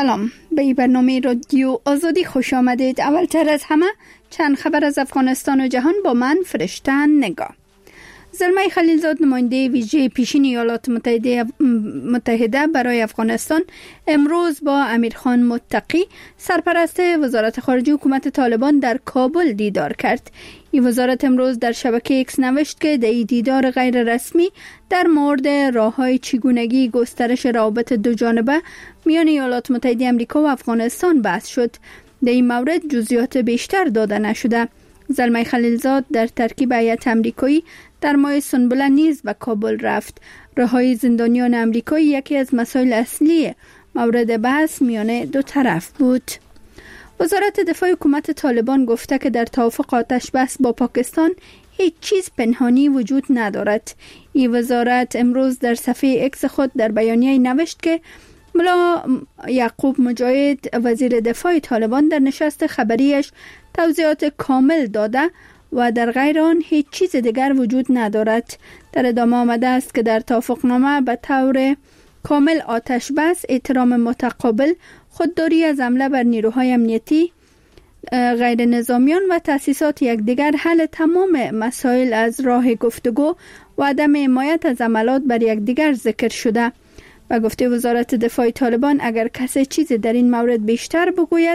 سلام، به این برنامه رادیو آزادی خوش آمدید. اولتر از همه چند خبر از افغانستان و جهان با من فرشته نگاه. زلمه خلیلزاد نماینده ویژه پیشین ایالات متحده برای افغانستان امروز با امیرخان متقی سرپرست وزارت خارجه حکومت طالبان در کابل دیدار کرد. این وزارت امروز در شبکه ایکس نوشت که در این دیدار غیر رسمی در مورد راه‌های چگونگی گسترش روابط دو جانبه میان ایالات متحده آمریکا و افغانستان بحث شد. در این مورد جزئیات بیشتر داده نشده. زلمه خلیلزاد در ترکیب هیئت آمریکایی در ماه سنبله نیز به کابل رفت. رهایی زندانیان آمریکایی یکی از مسائل اصلی مورد بحث میان دو طرف بود. وزارت دفاع حکومت طالبان گفته که در توافق آتش بس با پاکستان هیچ چیز پنهانی وجود ندارد. این وزارت امروز در صفحه اکس خود در بیانیه نوشت که ملا یعقوب مجاهد وزیر دفاع طالبان در نشست خبریش توضیحات کامل داده و در غیر آن هیچ چیز دیگر وجود ندارد. در ادامه آمده است که در توافقنامه به طور کامل آتش بس، احترام متقابل، خودداری از حمله بر نیروهای امنیتی، غیر نظامیان و تأسیسات یکدیگر، حل تمام مسائل از راه گفتگو و عدم حمایت از حملات بر یکدیگر ذکر شده. و گفته وزارت دفاع طالبان اگر کسی چیزی در این مورد بیشتر بگوید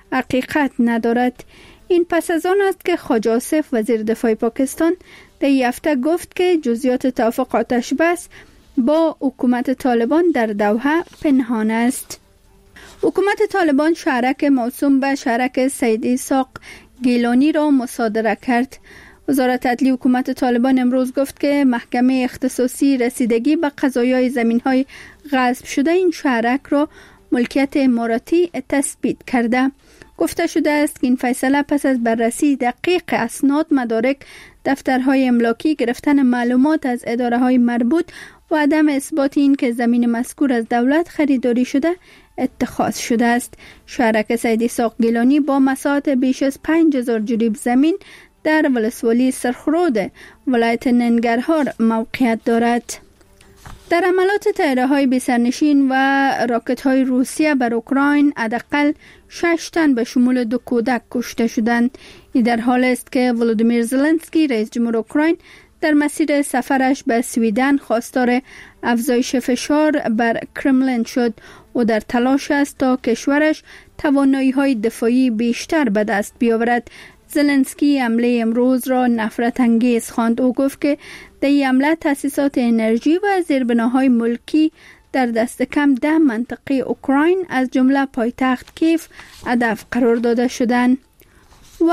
حقیقت ندارد. این پس از آن است که خواجه آصف وزیر دفاع پاکستان در این هفته گفت که جزئیات توافق آتش بس با حکومت طالبان در دوحه پنهان است. حکومت طالبان شهرک موسوم به شهرک سید اسحاق گیلانی را مصادره کرد. وزارت عدلیه حکومت طالبان امروز گفت که محکمه اختصاصی رسیدگی به قضایای زمین‌های غصب شده این شهرک را ملکیت اماراتی تثبیت کرده. گفته شده است که این فیصله پس از بررسی دقیق اسناد، مدارک، دفترهای املاکی، گرفتن معلومات از اداره‌های مربوط و عدم اثبات این که زمین مذکور از دولت خریداری شده اتخاذ شده است. شهرک سید اسحاق گیلانی با مساحت بیش از 5000 جریب زمین در ولسوالی سرخرود ولایت ننگرهار موقعیت دارد. در عملات طیاره‌های بی‌سرنشین و راکت‌های روسیه بر اوکراین حداقل 6 تن به شمول 2 کودک کشته شدند. این در حالی است که ولودیمیر زلنسکی رئیس جمهور اوکراین در مسیر سفرش به سویدن خواستار افزایش فشار بر کرملین شد و در تلاش است تا کشورش توانایی‌های دفاعی بیشتر به دست بیاورد. زلنسکی حمله امروز را نفرت انگیز خواند. او گفت که در این حمله تأسیسات انرژی و زیربناهای ملکی در دست کم 10 منطقه اوکراین از جمله پایتخت کیف هدف قرار داده شدند. و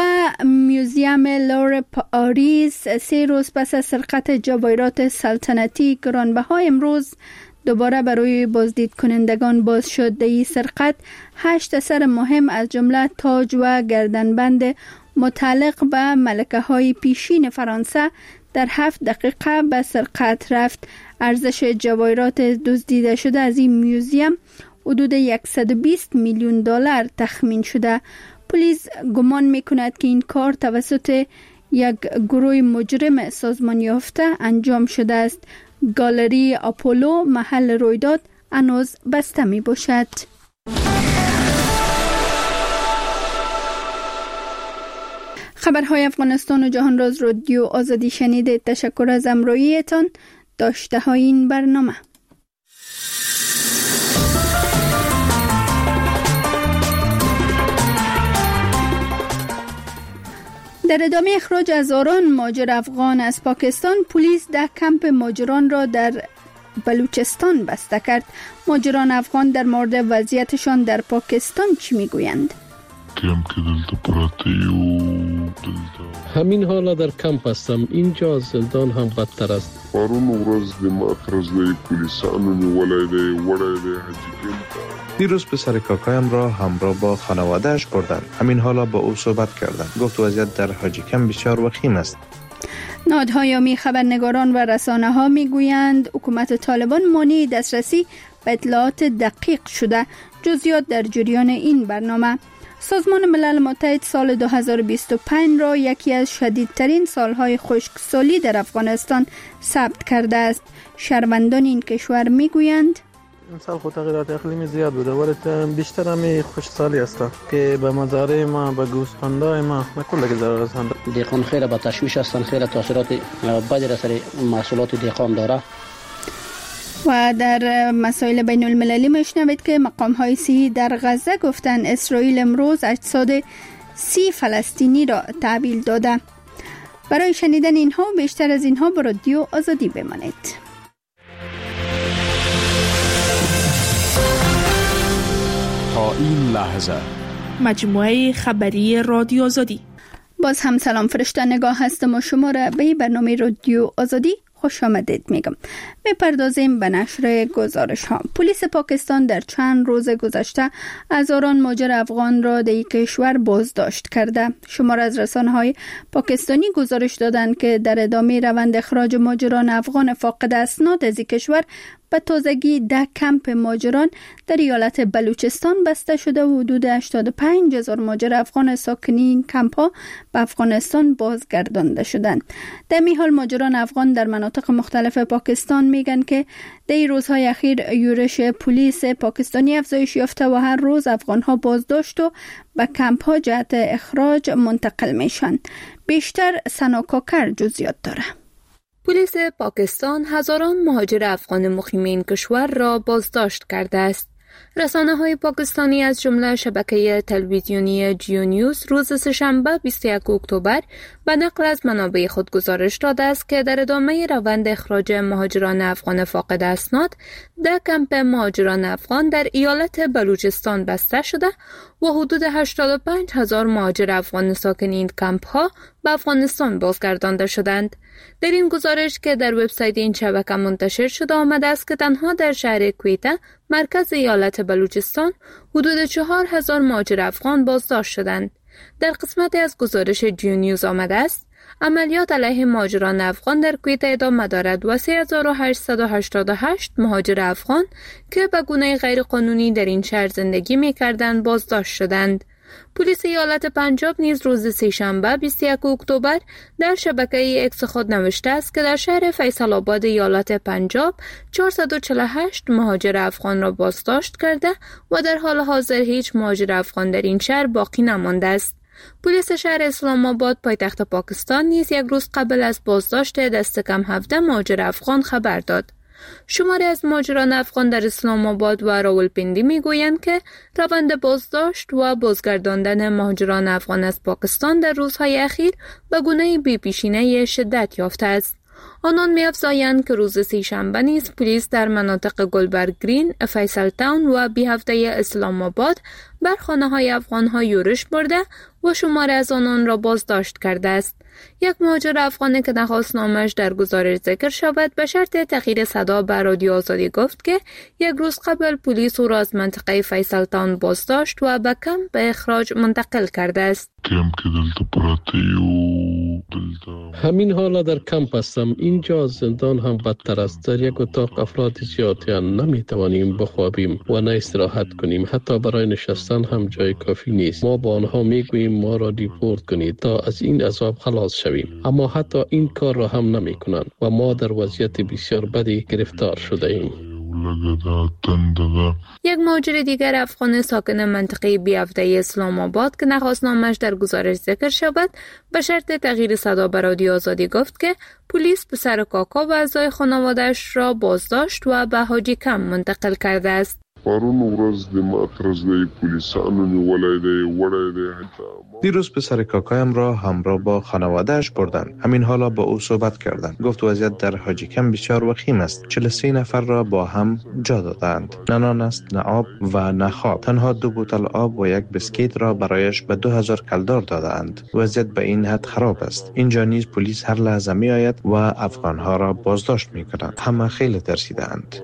موزیم لور پاریس 3 روز پس از سرقت جواهرات سلطنتی گرانبها امروز دوباره برای بازدید کنندگان باز شد. در این سرقت 8 اثر مهم از جمله تاج و گردنبند متعلق به ملکه های پیشین فرانسه در 7 دقیقه به سرقت رفت. ارزش جواهرات دزدیده شده از این موزیم حدود 120 میلیون دلار تخمین شده. پلیس گمان میکند که این کار توسط یک گروه مجرم سازمان یافته انجام شده است. گالری آپولو محل رویداد هنوز بسته می باشد. خبرهای افغانستان و جهان را از رادیو آزادی شنیدید. تشکر از همراهیتان. داشته های این برنامه. در ادامه اخراج هزاران مهاجر افغان از پاکستان، پلیس ده کمپ مهاجران را در بلوچستان بسته کرد. مهاجران افغان در مورد وضعیتشان در پاکستان چی میگویند؟ همین حالا در کمپ هستم. اینجا زندان هم بدتر است. پرون ورځ د ماترزلې پولیسانو نیولای دی وړای دی حاجی. دیروز پسر کاکایم را همراه با خانواده‌اش بردند. همین حالا با او صحبت کردم. گفت وضعیت در حاجی کمپ بسیار وخیم است. نهادهای عامی، خبرنگاران و رسانه‌ها میگویند حکومت طالبان مانع دسترسی به اطلاعات دقیق شده. جزئیات در جریان این برنامه. سازمان ملل متحد سال 2025 را یکی از شدیدترین سالهای خشکسالی در افغانستان ثبت کرده است. شهروندان این کشور میگویند این سال خود تغییرات اقلیمی زیاد بوده ولی بیشتر همی خشکسالی است که به مزارع ما، به گوسفندای ما و کل ضرر رسانده. دیقان خیلی با تشویش هستند، خیلی تاثیرات بدی را سر محصولات دیقان داره. و در مسائل بین المللی میشنوید که مقام‌های صحی در غزه گفتن اسرائیل امروز اجساد 30 فلسطینی را تحویل داده. برای شنیدن اینها و بیشتر از اینها با رادیو آزادی بمانید. تا این لحظه مجموعه خبری رادیو آزادی. باز هم سلام، فرشته نگاه هستم و شما را به برنامه رادیو آزادی خوش آمدید میگم. میپردازیم به نشر گزارش ها. پلیس پاکستان در چند روز گذشته هزاران مهاجر افغان را در کشور بازداشت کرده. شمار از رسانه‌های پاکستانی گزارش دادند که در ادامه روند اخراج مهاجران افغان فاقد اسناد از کشور به تازگی 10 کمپ مهاجران در ایالت بلوچستان بسته شده و حدود 85,000 مهاجر افغان ساکنین این کمپ ها به افغانستان بازگردانده شدند. در این حال مهاجران افغان در مناطق مختلف پاکستان میگن که در روزهای اخیر یورش پلیس پاکستانی افزایش یافته و هر روز افغان ها بازداشت و به کمپ ها جهت اخراج منتقل میشن. بیشتر سنا کاکر جزئیات داره. پلیس پاکستان هزاران مهاجر افغان مقیم این کشور را بازداشت کرده است. رسانه‌های پاکستانی از جمله شبکه تلویزیونی جیو نیوز روز سه‌شنبه 21 اکتبر به نقل از منابع خود گزارش داده است که در ادامه روند اخراج مهاجران افغان فاقد اسناد 10 کمپ مهاجران افغان در ایالت بلوچستان بسته شده و حدود 85,000 مهاجر افغان ساکن این کمپ ها به افغانستان بازگردانده شدند. در این گزارش که در وبسایت این شبکه منتشر شده آمده است که تنها در شهر کویته مرکز ایالت بلوچستان حدود 4,000 مهاجر افغان بازداشت شدند. در قسمتی از گزارش جیو نیوز آمده است عملیات علیه مهاجران افغان در کویته ادامه دارد و 3888 مهاجر افغان که به گونه غیر قانونی در این شهر زندگی می‌کردند بازداشت شدند. پلیس ایالت پنجاب نیز روز سه‌شنبه 21 اکتبر در شبکه اکس خود نوشته است که در شهر فیصل آباد ایالت پنجاب 448 مهاجر افغان را بازداشت کرده و در حال حاضر هیچ مهاجر افغان در این شهر باقی نمانده است. پلیس شهر اسلام آباد پایتخت پاکستان نیز یک روز قبل از بازداشت دست کم 17 مهاجر افغان خبر داد. شماری از مهاجران افغان در اسلام آباد و راولپنڈی میگویند که روند بازداشت و بازگرداندن مهاجران افغان از پاکستان در روزهای اخیر به گونه بی‌پیشینه شدت یافته است. آنان می‌افزایند که روز سه‌شنبه نیز پلیس در مناطق گلبرگ گرین، فیصل تاون و بی‌هفته اسلام آباد بر خانه‌های افغان‌ها یورش برده و شماری از آنان را بازداشت کرده است. یک مهاجر افغانی که درخواستنامه‌اش در گزارش ذکر شود به شرط تغییر صدا به رادیو آزادی گفت که یک روز قبل پلیس او را از منطقه فیصل تاون بازداشت و به کمپ به اخراج منتقل کرده است. همین حالا در کمپ هستم. اینجا زندان هم بدتر است. در یک اتاق افراد زیادی نمیتوانیم بخوابیم و نه استراحت کنیم. حتی برای نشستن هم جای کافی نیست. ما با آنها میگوییم ما را دیپورت کنید تا از این عذاب خلاص شویم، اما حتی این کار را هم نمی کنند و ما در وضعیت بسیار بدی گرفتار شده ایم. یک مهاجر دیگر افغان ساکن منطقه بی‌هفته اسلام آباد که درخواستنامه‌اش در گزارش ذکر شود به شرط تغییر صدا به رادیو آزادی گفت که پلیس پسر کاکا و اعضای خانواده‌اش را بازداشت و به حاجی کم منتقل کرده است. دیروز پسر کاکایم را همراه با خانواده‌اش بردند. همین حالا با او صحبت کردند. گفت وضعیت در حاجی کم بسیار وخیم است. 43 نفر را با هم جا دادند. نه نان است، نه آب و نه خواب. تنها 2 بوتل آب و 1 بسکیت را برایش به 2000 کلدار دادند. وضعیت به این حد خراب است. اینجا نیز پلیس هر لحظه می آید و افغان‌ها را بازداشت می کنند. همه خیلی ترسیدند.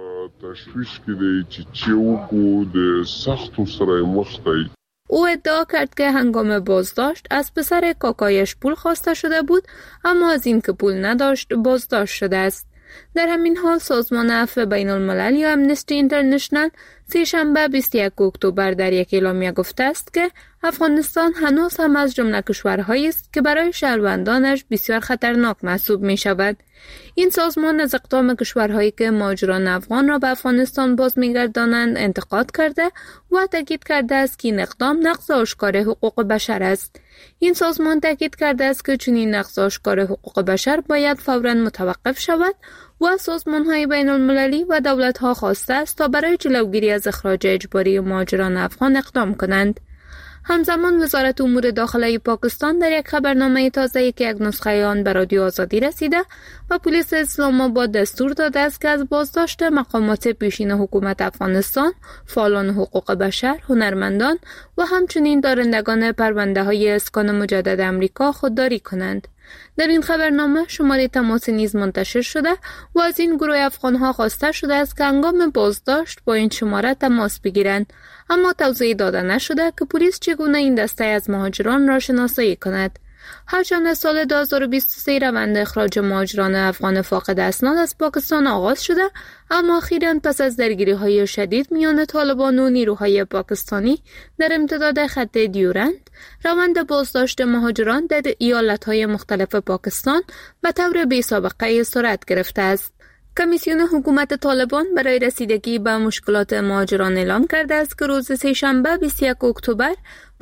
او ادعا کرد که هنگام بازداشت از پسر کاکایش پول خواسته شده بود، اما از این که پول نداشت بازداشت شده است. در همین حال سازمان عفو بین الملل یا امنستی اینترنشنل سه‌شنبه 21 اکتبر در یک اعلامیه گفته است که افغانستان هنوز هم از جمله کشورهایی است که برای شهروندانش بسیار خطرناک محسوب می شود. این سازمان از اقدام کشورهایی که مهاجران افغان را به افغانستان باز می‌گردانند انتقاد کرده و تاکید کرده است که این اقدام نقض آشکار حقوق بشر است. این سازمان تاکید کرده است که چنین نقض آشکار حقوق بشر باید فوراً متوقف شود و سازمان‌های بین‌المللی و دولت‌ها خواسته است تا برای جلوگیری از اخراج اجباری مهاجران افغان اقدام کنند. همزمان وزارت امور داخلی پاکستان در یک خبرنامه تازه‌ای که یک نسخه آن به رادیو آزادی رسیده و پلیس اسلام آباد دستور داده است که از بازداشت مقامات پیشین حکومت افغانستان، فعالان حقوق بشر، هنرمندان و همچنین دارندگان پرونده‌های اسکان مجدد امریکا خودداری کنند. در این خبرنامه شماره تماس نیز منتشر شده و از این گروه افغان‌ها خواسته شده است که هنگام بازداشت با این شماره تماس بگیرند، اما توضیح داده نشده که پلیس چگونه این دسته از مهاجران را شناسایی کند. هرچند از سال 2023 روند اخراج مهاجران افغان فاقد اسناد از پاکستان آغاز شده، اما اخیراً پس از درگیری‌های شدید میان طالبان و نیروهای پاکستانی در امتداد خط دیورند، روند بازداشت مهاجران در ایالت‌های مختلف پاکستان به طور بی‌سابقه سرعت گرفته است. کمیسیون حکومت طالبان برای رسیدگی به مشکلات مهاجران اعلام کرده است که روز سه‌شنبه 21 اکتبر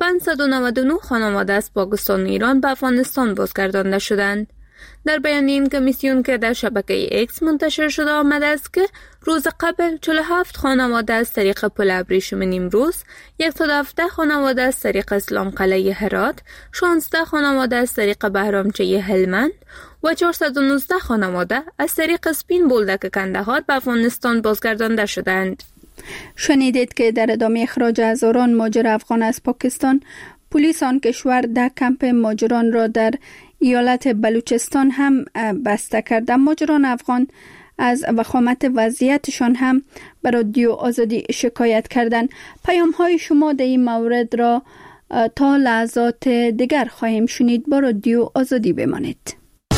599 خانواده از پاکستان و ایران به افغانستان بازگردانده شدند. در بیان این کمیسیون که در شبکه ایکس منتشر شده آمده است که روز قبل 47 خانواده از طریق پل ابریشم نیمروز، 117 خانواده از طریق اسلام قلعه هرات، 16 خانواده از طریق بهرامچه هلمند و 419 خانواده از طریق سپین بولدک کندهار به افغانستان بازگردانده شدند. شنیدید که در ادامه اخراج هزاران مهاجر افغان از پاکستان، پلیس آن کشور 10 کمپ مهاجران را در ایالت بلوچستان هم بسته کرده. مهاجران افغان از وخامت وضعیتشان هم به رادیو آزادی شکایت کردند. پیام‌های شما در این مورد را تا لحظات دیگر خواهیم شنید. با رادیو آزادی بمانید.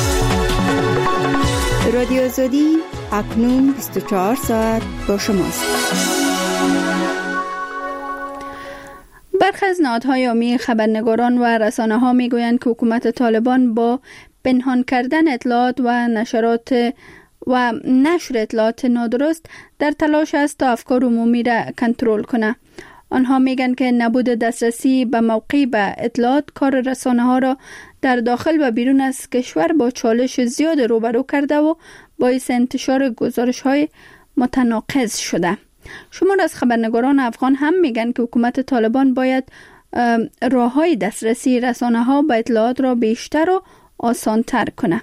رادیو آزادی اکنون 24 ساعت با شماست. برخی از نهادهای عمومی خبرنگاران و رسانه‌ها می‌گویند که حکومت طالبان با پنهان کردن اطلاعات و نشر اطلاعات نادرست در تلاش است تا افکار عمومی را کنترل کنه. آنها میگن که نبود دسترسی به موقع به اطلاعات کار رسانه‌ها را در داخل و بیرون از کشور با چالش زیاد روبرو کرده و باعث انتشار گزارش‌های متناقض شده. شمار از خبرنگاران افغان هم میگن که حکومت طالبان باید راه‌های دسترسی رسانه‌ها به اطلاعات را بیشتر و آسان‌تر کنه.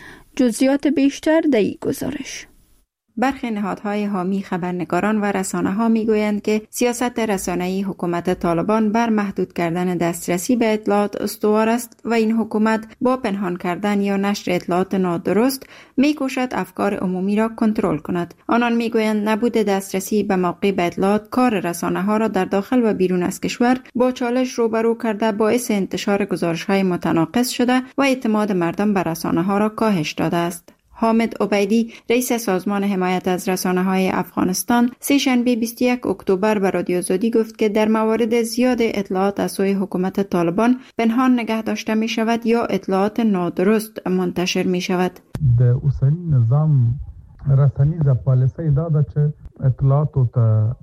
جزئیات بیشتر در این گزارش. برخی نهادهای حامی خبرنگاران و رسانه‌ها میگویند که سیاست رسانه‌ای حکومت طالبان بر محدود کردن دسترسی به اطلاعات استوار است و این حکومت با پنهان کردن یا نشر اطلاعات نادرست میکوشد افکار عمومی را کنترل کند. آنان میگویند نبود دسترسی به موقع به اطلاعات کار رسانه‌ها را در داخل و بیرون از کشور با چالش روبرو کرده باعث انتشار گزارش‌های متناقض شده و اعتماد مردم به رسانه‌ها را کاهش داده است. حامد عبیدی، رئیس سازمان حمایت از رسانه‌های افغانستان، سه‌شنبه 21 اکتبر به رادیو آزادی گفت که در موارد زیاد اطلاعات از سوی حکومت طالبان پنهان نگه داشته می شود یا اطلاعات نادرست منتشر می شود. د اوسنی نظام رسنیزه پالیسی داده چې اطلاعاتو ته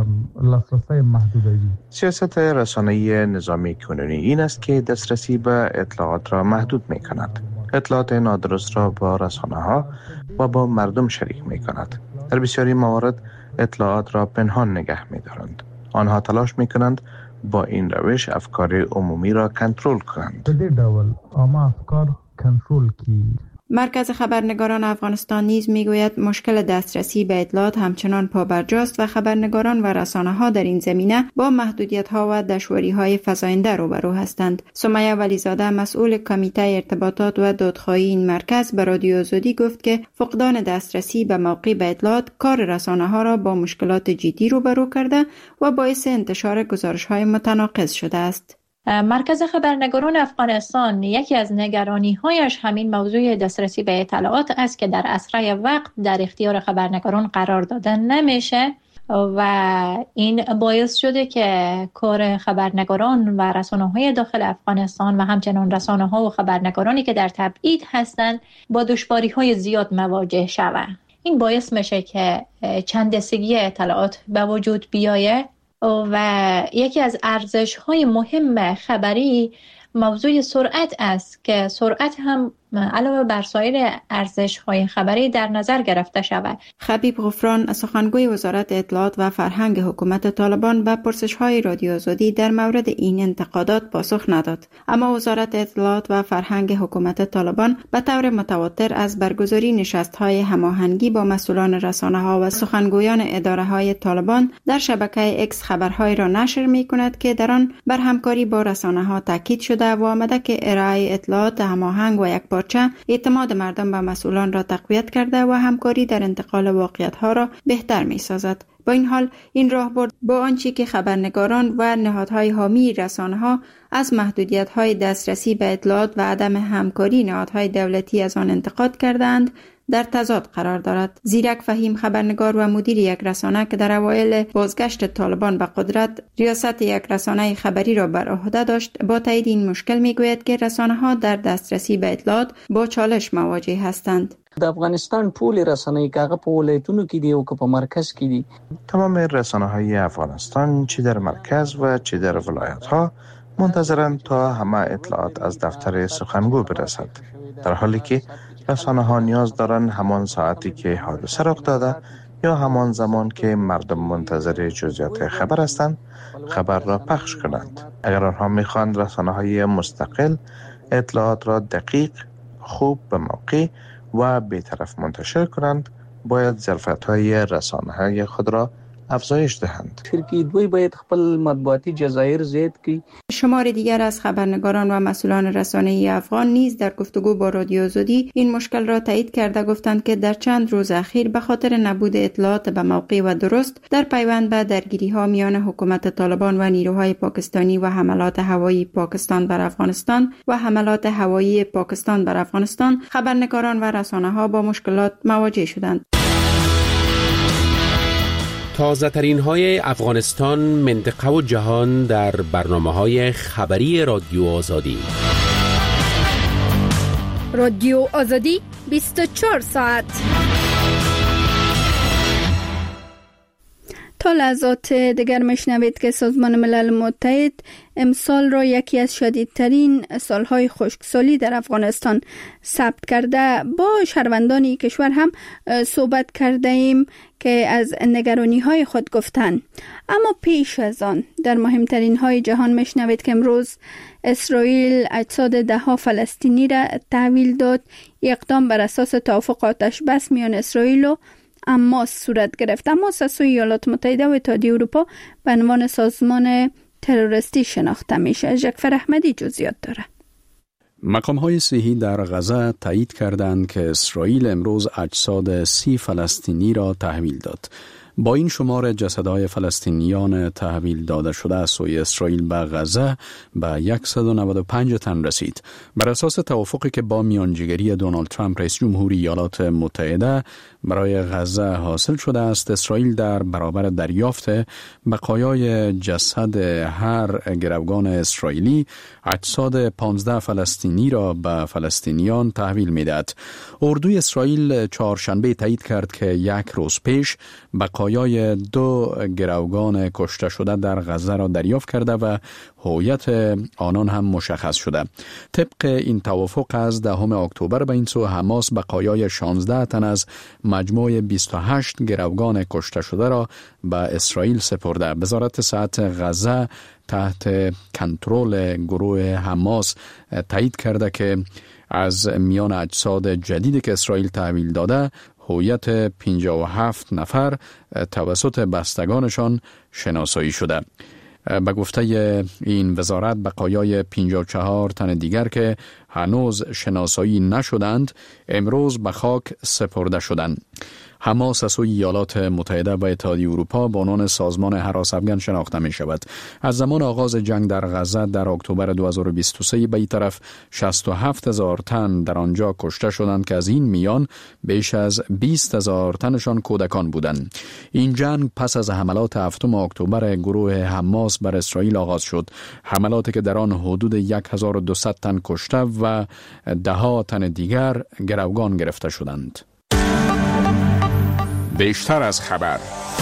لاسرسی محدودی. سیاست رسانه‌ای نظامی کنونی این است که دسترسی به اطلاعات را محدود می کند. اطلاعات نادرست را با رسانه‌ها و با مردم شریک می کند. در بسیاری موارد اطلاعات را پنهان نگه می دارند. آنها تلاش می کنند با این روش افکار عمومی را کنترل کنند. به دې ډول عامه افکار کنترل کی. مرکز خبرنگاران افغانستان نیز میگوید مشکل دسترسی به اطلاعات همچنان پابرجاست و خبرنگاران و رسانه‌ها در این زمینه با محدودیت‌ها و دشواری‌های فزاینده روبرو هستند. سمیه ولیزاده، مسئول کمیته ارتباطات و دادخواهی این مرکز، به رادیو آزادی گفت که فقدان دسترسی به موقع به اطلاعات کار رسانه‌ها را با مشکلات جدی روبرو کرده و باعث انتشار گزارش‌های متناقض شده است. مرکز خبرنگاران افغانستان یکی از نگرانی‌هایش همین موضوع دسترسی به اطلاعات است که در اسرع وقت در اختیار خبرنگاران قرار داده نمیشه و این باعث شده که کار خبرنگاران و رسانه‌های داخل افغانستان و همچنان رسانه‌ها و خبرنگارانی که در تبعید هستند با دشواری‌های زیاد مواجه شوند. این باعث میشه که چند دستگی اطلاعات به وجود بیاید و یکی از ارزش‌های مهم خبری موضوع سرعت است که سرعت هم علاوه بر سایر ارزش‌های خبری در نظر گرفته شود. خبیب غفران سخنگوی وزارت اطلاعات و فرهنگ حکومت طالبان به پرسش‌های رادیو آزادی در مورد این انتقادات پاسخ نداد، اما وزارت اطلاعات و فرهنگ حکومت طالبان به طور متواتر از برگزاری نشست‌های هماهنگی با مسئولان رسانه‌ها و سخنگویان اداره‌های طالبان در شبکه اکس خبرهای را نشر می‌کند که در آن بر همکاری با رسانه‌ها تاکید شده و آمده که ارائه اطلاعات هماهنگ و یکپارچه اعتماد مردم به مسئولان را تقویت کرده و همکاری در انتقال واقعیت‌ها را بهتر می‌سازد. با این حال این راهبرد با آنچه که خبرنگاران و نهادهای حامی رسانه‌ها از محدودیت‌های دسترسی به اطلاعات و عدم همکاری نهادهای دولتی از آن انتقاد کردند در تضاد قرار دارد. زیرک فهیم خبرنگار و مدیر یک رسانه که در اوایل بازگشت طالبان به قدرت ریاست یک رسانه خبری را بر عهده داشت، با تایید این مشکل میگوید که رسانه‌ها در دسترسی به اطلاعات با چالش مواجه هستند. د افغانستان ټول رسنۍ که هغه په ولایتونو کې دي او که په مرکز کې دي، تمام رسانه‌های افغانستان چه در مرکز و چه در ولایت‌ها منتظرند تا همه اطلاعات از دفتر سخنگو برسد، در حالی که رسانه‌ها نیاز دارند همان ساعتی که حادثه رخ داده یا همان زمان که مردم منتظر جزئیات خبر هستند خبر را پخش کنند. اگر آنها می‌خواهند رسانه‌های مستقل اطلاعات را دقیق، خوب، به موقع و بی‌طرف منتشر کنند، باید ظرفیت‌های رسانه‌های خود را افزایش دهند. شرکت دوی باید خپل مطبوعاتی جزایر زیاد کړي. شمار دیگر از خبرنگاران و مسئولان رسانه‌ای افغان نیز در گفتگو با رادیو آزادی این مشکل را تایید کرده گفتند که در چند روز اخیر به خاطر نبود اطلاعات به موقع و درست در پیوند به درگیری‌ها میان حکومت طالبان و نیروهای پاکستانی و حملات هوایی پاکستان بر افغانستان و حملات هوایی پاکستان بر افغانستان، خبرنگاران و رسانه‌ها با مشکلات مواجه شدند. تازه ترین های افغانستان، منطقه و جهان در برنامه های خبری رادیو آزادی. رادیو آزادی 24 ساعت. تا لحظات دیگر میشنوید که سازمان ملل متحد امسال را یکی از شدیدترین سالهای خشکسالی در افغانستان ثبت کرده. با شهروندان کشور هم صحبت کرده ایم که از نگرانی های خود گفتند. اما پیش از آن در مهمترین های جهان میشنوید که امروز اسرائیل اجساد 10 فلسطینی را تحویل داد. اقدام بر اساس توافق آتش بس میان اسرائیل و حماس صورت گرفت. حماس از سوی ایالات متحده و اتحادیه اروپا به عنوان سازمان تروریستی شناخته میشه. جعفر احمدی جزئیات داره. مقام‌های صحی در غزه تایید کردند که اسرائیل امروز اجساد 30 فلسطینی را تحویل داد. با این شمار جسدهای فلسطینیان تحویل داده شده از سوی اسرائیل به غزه به 195 تن رسید. بر اساس توافقی که با میانجیگری دونالد ترامپ رئیس جمهوری ایالات متحده برای غزه حاصل شده است، اسرائیل در برابر دریافت بقایای جسد هر گروگان اسرائیلی اجساد 15 فلسطینی را به فلسطینیان تحویل می‌دهد. اردوی اسرائیل چهارشنبه تایید کرد که یک روز پیش بقایای 2 گروگان کشته شده در غزه را دریافت کرده و هویت آنان هم مشخص شده. طبق این توافق از 10 اکتبر به این سو حماس بقایای 16 تن از مجموع 28 گروگان کشته شده را به اسرائیل سپرده. وزارت صحت غزه تحت کنترل گروه حماس تایید کرده که از میان اجساد جدیدی که اسرائیل تحویل داده، هویت 57 نفر توسط بستگانشان شناسایی شده. به گفته این وزارت بقایای 54 تن دیگر که هنوز شناسایی نشدند امروز به خاک سپرده شدند. حماس از سوی ایالات متحده و اتحادیه اروپا با عنوان سازمان هراس افغان شناخته می شود. از زمان آغاز جنگ در غزه در اکتبر 2023 به این طرف 67,000 تن در آنجا کشته شدند که از این میان بیش از 20,000 تنشان کودکان بودند. این جنگ پس از حملات 7 اکتبر گروه حماس بر اسرائیل آغاز شد. حملاتی که در آن حدود 1200 تن کشته و ده‌ها تن دیگر گروگان گرفته شدند. بیشتر از خبر.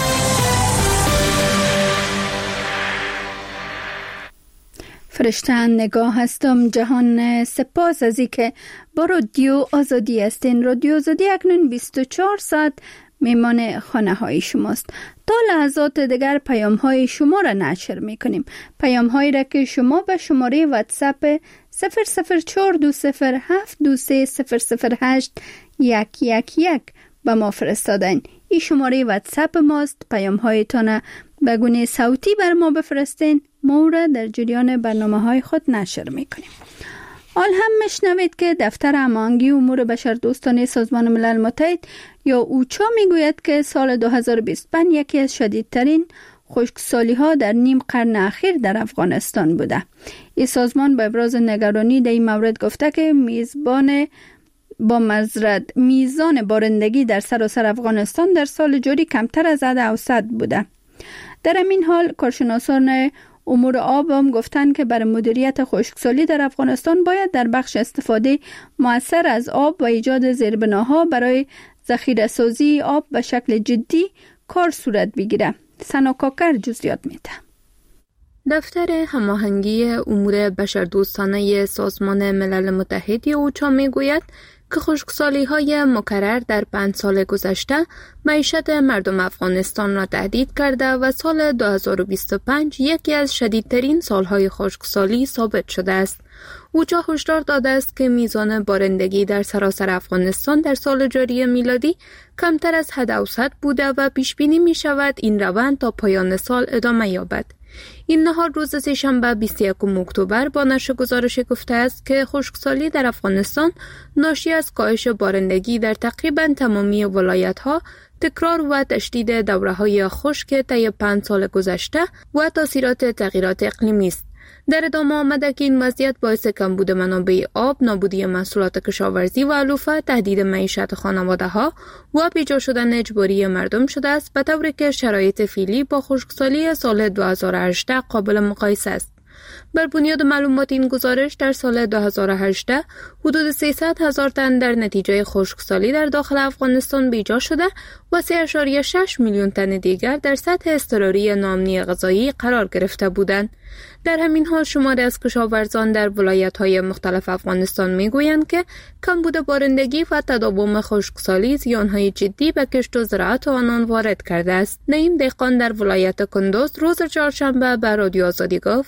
فرشته نگاه هستم. جهان سپاس از این که با رادیو آزادی هستین. رادیو آزادی اکنون 24 ساعت میمان خانه های شماست. تا لحظات دیگر پیام های شما را نشر میکنیم. پیام هایی را که شما به شماره واتساپ 0042723008111 به ما فرستادن. این شماره واتساپ ماست. پیام هایتان به گونه صوتی بر ما بفرستین. ما را در جریان برنامه های خود نشر میکنیم. حال هم میشنوید که دفتر هماهنگی امور بشردوستانه سازمان ملل متحد یا اوچا میگوید که سال 2025 یکی از شدیدترین خشکسالی ها در نیم قرن اخیر در افغانستان بوده. این سازمان به ابراز نگرانی در این مورد گفته که میزان بارندگی در سراسر افغانستان در سال جاری کمتر از حد اوسط بوده. در این حال کارشناسان امور آب هم گفتن که برای مدیریت خشکسالی در افغانستان باید در بخش استفاده مؤثر از آب و ایجاد زیربناها برای ذخیره سازی آب به شکل جدی کار صورت بگیره. سنا کاکر جزئیات میده. دفتر هماهنگی امور بشردوستانه سازمان ملل متحد اوچا میگوید که خشکسالی‌های مکرر در 5 سال گذشته معیشت مردم افغانستان را تهدید کرده و سال 2025 یکی از شدیدترین سالهای خشکسالی ثابت شده است. اوچا هشدار داده است که میزان بارندگی در سراسر افغانستان در سال جاری میلادی کمتر از حد اوسط بوده و پیش بینی می شود این روند تا پایان سال ادامه یابد. این نهار روز سه‌شنبه 21 اکتبر با نشر گزارش گفته است که خشکسالی در افغانستان ناشی از کاهش بارندگی در تقریباً تمامی ولایت‌ها، تکرار و تشدید دوره‌های خشک طی 5 سال گذشته و تاثیرات تغییرات اقلیمی است. در ادامه آمده که این وضعیت باعث کمبود منابع آب، نابودی محصولات کشاورزی و علوفه، تهدید معیشت خانواده‌ها و بیجا شدن اجباری مردم شده است، به طوری که شرایط فعلی با خشکسالی سال 2018 قابل مقایسه است. بر بنیاد معلومات این گزارش در سال 2018 حدود 300,000 تن در نتیجه خشکسالی در داخل افغانستان بیجا شده و 3.6 میلیون تن دیگر در سطح اضطراری ناامنی غذایی قرار گرفته بودند. در همین حال شماری از کشاورزان در ولایت‌های مختلف افغانستان میگویند که کمبود بارندگی و تداوم خشکسالی زیان‌های جدی به کشت و زراعت آنان وارد کرده است. نعیم دهقان در ولایت کندوز روز چهارشنبه به رادیو آزادی گفت: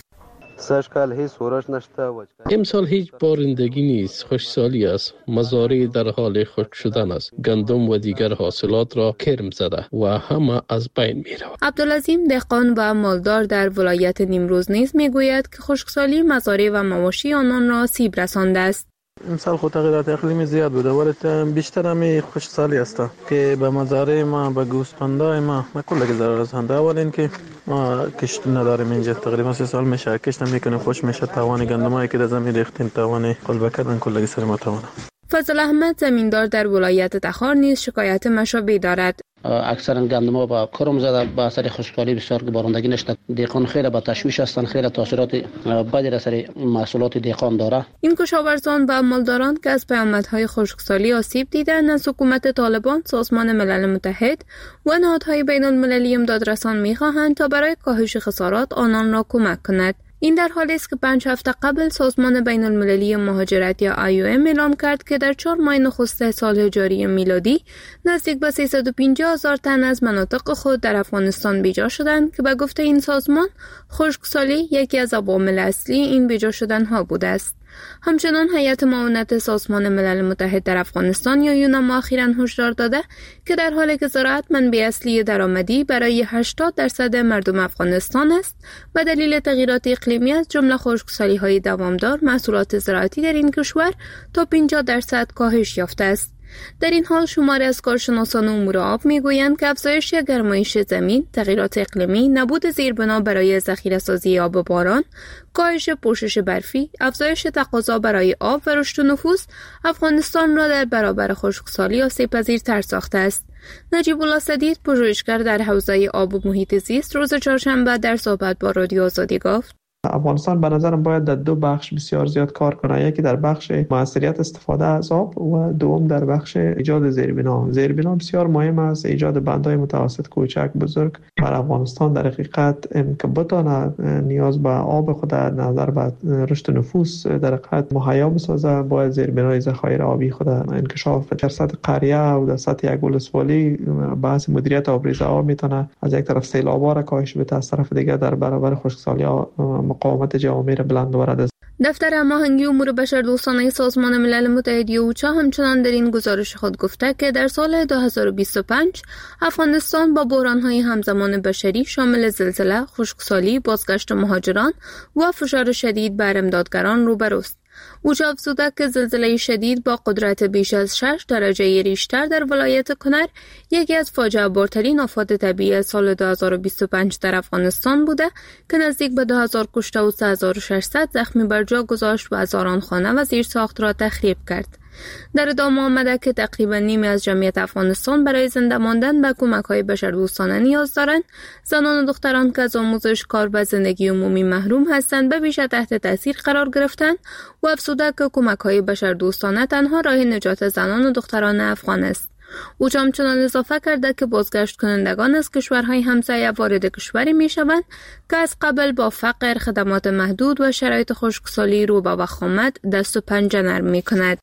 امسال هیچ بارندگی نیست، خشکسالی است. مزارع در حال خشک شدن است. گندم و دیگر حاصلات را کرم زده و همه از بین می رود. عبدالعظیم دهقان و مالدار در ولایت نیمروز نیز می گوید که خشکسالی مزارع و مواشی آنان را آسیب رسانده است. امسال خود تغییرات اقلیمی زیاد بوده ولی بیشتر همی خشکسالی است که به مزارع ما، به گوسفندای ما کلی ضرر رسانده. اول اینکه ما کشت نداریم اینجا، تقریبا 3 سال میشه کشت نمیکنیم، خوش میشه. توان گندمایی که در زمین ریختیم، توان قلبه کردن کلی سر ما توانه. فضل احمد زمیندار در ولایت تخار نیز شکایت مشابهی دارد. اکثرا گندم‌ها با کرم زده به اثر خشکسالی بسیار که بارندگی نشده. دهقان خیلی با تشویش هستند، خیلی تاثیرات بدی در سر محصولات دهقان داره. این کشاورزان و مالداران که از پیامدهای خشکسالی آسیب دیدند از حکومت طالبان، سازمان ملل متحد و نهادهای بین‌المللی امدادرسان می‌خواهند تا برای کاهش خسارات آنان را کمک کند. این در حالی است که 5 هفته قبل سازمان بین المللی مهاجرت یا IOM اعلام کرد که در 4 ماه نخست سال جاری میلادی نزدیک به 350,000 تن از مناطق خود در افغانستان بیجا شدند که به گفته این سازمان خشکسالی یکی از عوامل اصلی این بیجا شدن ها بوده است. همچنان هیئت معاونت سازمان ملل متحد در افغانستان یا یوناما اخیراً هشدار داده که در حالی که زراعت منبع اصلی درآمدی برای 80% مردم افغانستان است و دلیل تغییرات اقلیمی از جمله خشکسالی‌های دوامدار، محصولات زراعتی در این کشور تا 50% کاهش یافته است. در این حال شماری از کارشناسان امور آب میگویند که افزایش گرمایش زمین، تغییرات اقلیمی، نبود زیربنا برای ذخیره‌سازی آب باران، کاهش پوشش برفی، افزایش تقاضا برای آب و رشد نفوس افغانستان را در برابر خشکسالی آسیب‌پذیرتر ساخته است. نجیب الله سدید، پژوهشگر در حوزه آب و محیط زیست، روز چهارشنبه در صحبت با رادیو آزادی گفت: افغانستان به نظرم باید در دو بخش بسیار زیاد کار کنه. یکی در بخش موثریت استفاده از آب و دوم در بخش ایجاد زیربنا. زیربنا بسیار مهم است. ایجاد بندهای متوسط، کوچک، بزرگ بر افغانستان در حقیقت که بتونه نیاز به آب خود در نظر به رشد نفوس در حقیقت مهیا بسازه، باید زیربنای ذخایر آبی خود انکشاف در سطح قریه و در سطح یک ولسوالی. بحث مدیریت آبریزه ها میتونه از یک طرف سیلاب‌ها را کاهش بده، از طرف دیگر در برابر خشکسالی مقاومت جوامع را بلند آورد. دفتر هماهنگی امور بشردوستانه سازمان ملل متحد اوچا همچنان در این گزارش خود گفته که در سال 2025 افغانستان با بحران‌های همزمان بشری شامل زلزله، خشکسالی، بازگشت مهاجران و فشار شدید بر امدادگران روبروست. اوچا افزوده که زلزله شدید با قدرت بیش از 6 درجه ریشتر در ولایت کنر یکی از فاجعه بارترین آفات طبیعی سال 2025 در افغانستان بوده که نزدیک به 2000 کشته و 3600 زخمی بر جا گذاشت و هزاران خانه و زیرساخت را تخریب کرد. در ادامه آمده که تقریبا نیمی از جمعیت افغانستان برای زنده ماندن به کمک‌های بشردوستانه نیاز دارند. زنان و دختران که از آموزش، کار و زندگی عمومی محروم هستند به ویژه تحت تاثیر قرار گرفتند و افزوده که کمک‌های بشردوستانه تنها راه نجات زنان و دختران افغان است. او همچنان اضافه کرده که بازگشت کنندگان از کشورهای همسایه وارد کشوری می‌شوند که از قبل با فقر، خدمات محدود و شرایط خشکسالی رو به وخامت دست و پنجه نرم می‌کند.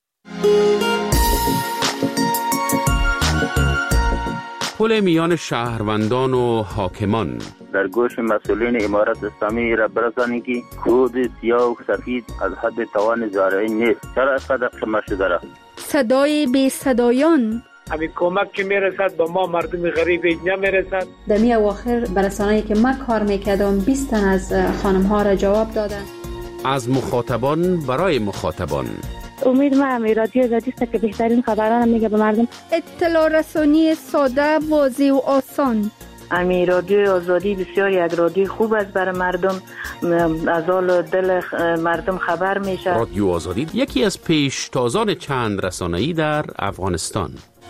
پل میان شهروندان و حاکمان در گوش مسئولین امارت اسلامی را برسانید که کود سیاه و سفید از حد توان زارعی نیست. چرا از قدر شما شده را؟ صدای بی صدایان همین کمک که میرسد به ما مردم غریب نمیرسد. در می اواخر برسانه‌ای که من کار میکردم 20 تن از خانم ها را جواب دادن. از مخاطبان برای مخاطبان. امید من رادیو آزادی است که بهترین خبران میگه به مردم. اطلاع رسانی ساده، واضح و آسان. امی رادیو آزادی بسیار یک رادیو خوب است برای مردم، از حال دل مردم خبر میشه. رادیو آزادی یکی از پیشتازان چند رسانه‌ای در افغانستان.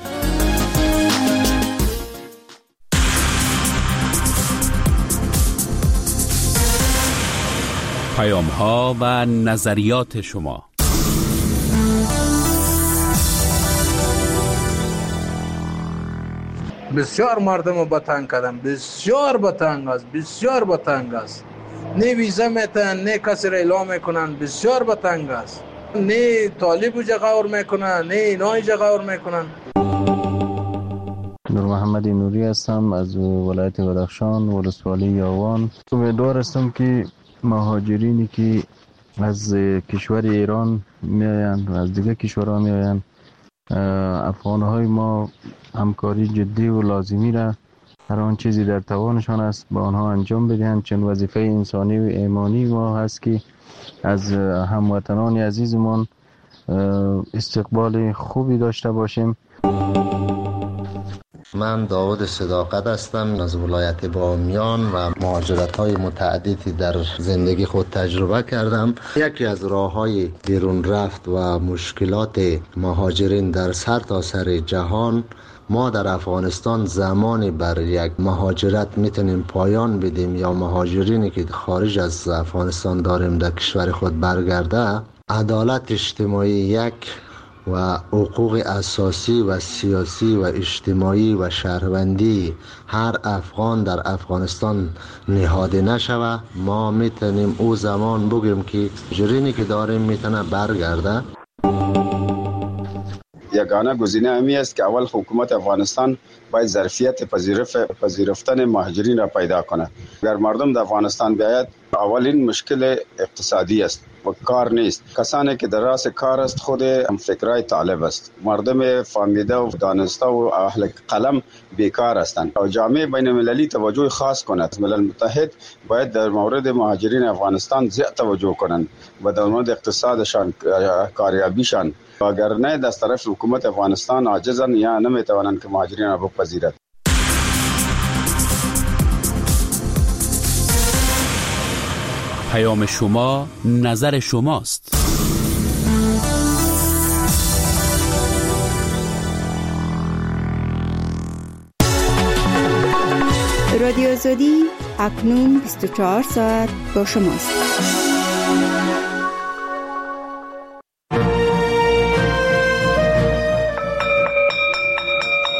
پیام‌ها و نظریات شما. بسیار مردم رو بتنگ کردن، بسیار بتنگ است. نه ویزا میتن، نه کسی را اعلام میکنن، بسیار بتنگ است. نه طالب جغور میکنن، نه اینای جغور میکنن. نور محمد نوری هستم از ولایت بدخشان، ولسوالی یاوان. امیدوار هستم که مهاجرینی که از کشور ایران میآیند و از دیگر کشورها میآیند، افغان‌های ما همکاری جدی و لازمی را هر آن چیزی در توانشان است با آنها انجام بدهند، چون وظیفه انسانی و ایمانی ما هست که از هموطنان عزیزمان استقبال خوبی داشته باشیم. من داود صداقت هستم از ولایت بامیان و مهاجرت‌های متعددی در زندگی خود تجربه کردم. یکی از راه‌های بیرون رفت و مشکلات مهاجرین در سرتاسر جهان، ما در افغانستان زمانی بر یک مهاجرت میتونیم پایان بدیم یا مهاجرینی که خارج از افغانستان داریم در کشور خود برگرده، عدالت اجتماعی یک و حقوق اساسی و سیاسی و اجتماعی و شهروندی هر افغان در افغانستان نهاده نشوه، ما میتونیم او زمان بگیم که مهاجرینی که داریم میتونه برگرده. یگانه گزینه همی است که اول حکومت افغانستان باید ظرفیت پذیرفتن مهاجرین را پیدا کنه. اگر مردم در افغانستان بیاید، اولین مشکل اقتصادی است و کار نیست. کسانی که در راس کار است خود هم فکرای طالب است. مردم فهمیده و دانسته و اهل قلم بیکار هستند و جامعه بین المللی توجه خاص کند. ملل متحد باید در مورد مهاجرین افغانستان زیاد توجه کنند و در مورد اقتصادشان، کاریابیشان، و اگر نه دست طرف حکومت افغانستان عاجزند یا نمیتوانند که مهاجرین را بپذیرد. پیام شما، نظر شماست. رادیو آزادی اکنون 24 ساعت با شماست.